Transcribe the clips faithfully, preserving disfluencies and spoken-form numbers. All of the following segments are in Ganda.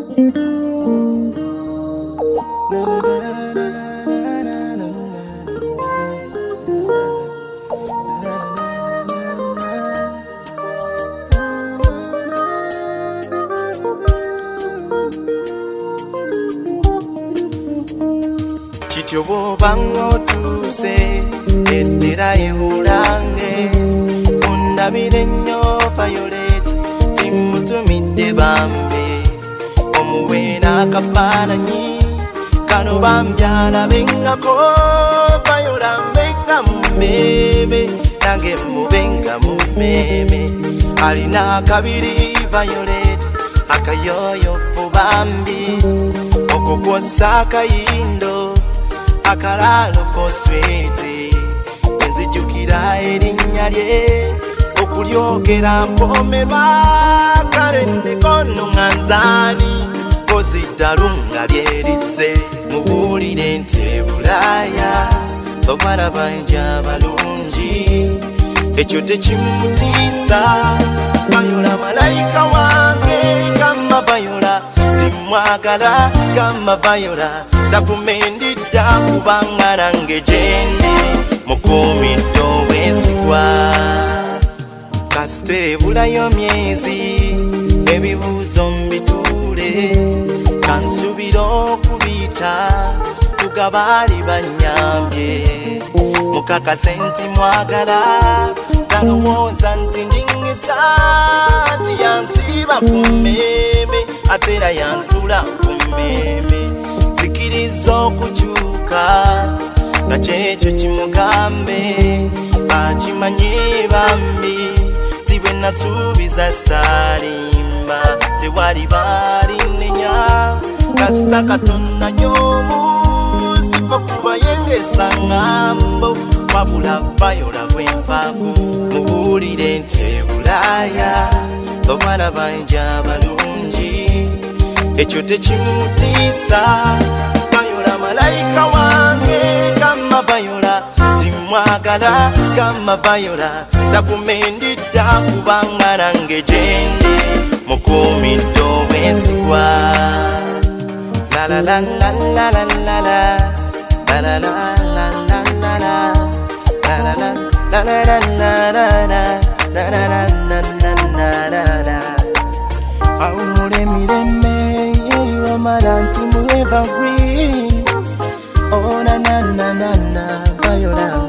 Chityobo bango tuse etera ebulange undabire nnyo Violet timutumidde bambe omuwena akafaananyi kano bambyala bengako Viola mbenga mumeme nange mubenga mumeme alina akabiri Violet akayoyofu bambi okukwosa akayindo akalalo for sweet enzijukira erinnya lye okulyogera mpomerwa kale nekono nganzani kozidalunga lyerise mubuulire nti Bulaya bawala bangi abalungi ekyo tekimutiisa Viola malayika wange kama Viola timwagala kama Viola takumendidda kubanga nange gyendi mukuumidde obwesigwa kasita ebulayo myezi ebibuuzo mbituule kansubira okubiyita tugabaali bannyambye mukakase nti mwagala talowooza nti ndingisa nti yansiba ku mmeme ate era yansula ku mmeme sikiriza okukyuka nga kyekyo kimugambe akimanye bambi ti bwe nasuubiza saalimba tewali baalinenya kasita katonda nyomu sifa kubayengesa ŋŋambo wabula Viola bwenfaako mubuulire nti Bulaya bawala bangi abalungi ekyo tekimutiisa Viola malayika wange kama Viola timwagala kama Viola takumendidda kubanga nange gyendi mukuumidde obwesigwa la la la la la la la la la la la la la La la la la la la la la la la la la la. Aumure mireme yeri wa maranti mu evergreen. Oh na na na na na Viola.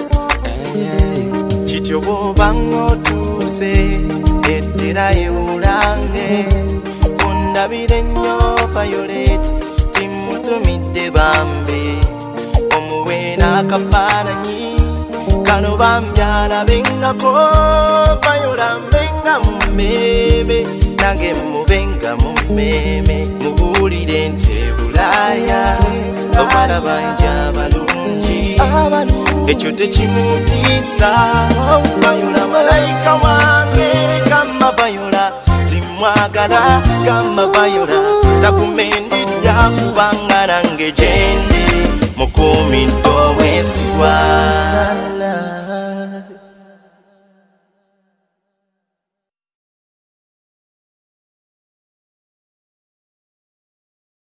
Chityobo bango tuse etera ebulange undabire nnyo Violet timutumidde bambe omuwena akafaananyi kano bambyala bengako Viola mbenga mumeme nange mubenga mumeme mubuulire nti Bulaya bawala bangi abalungi ekyo tekimutiisa Viola malayika wange kama Viola timwagala kama Viola takumendidda kubanga nange gyendi mukuumidde obwesigwa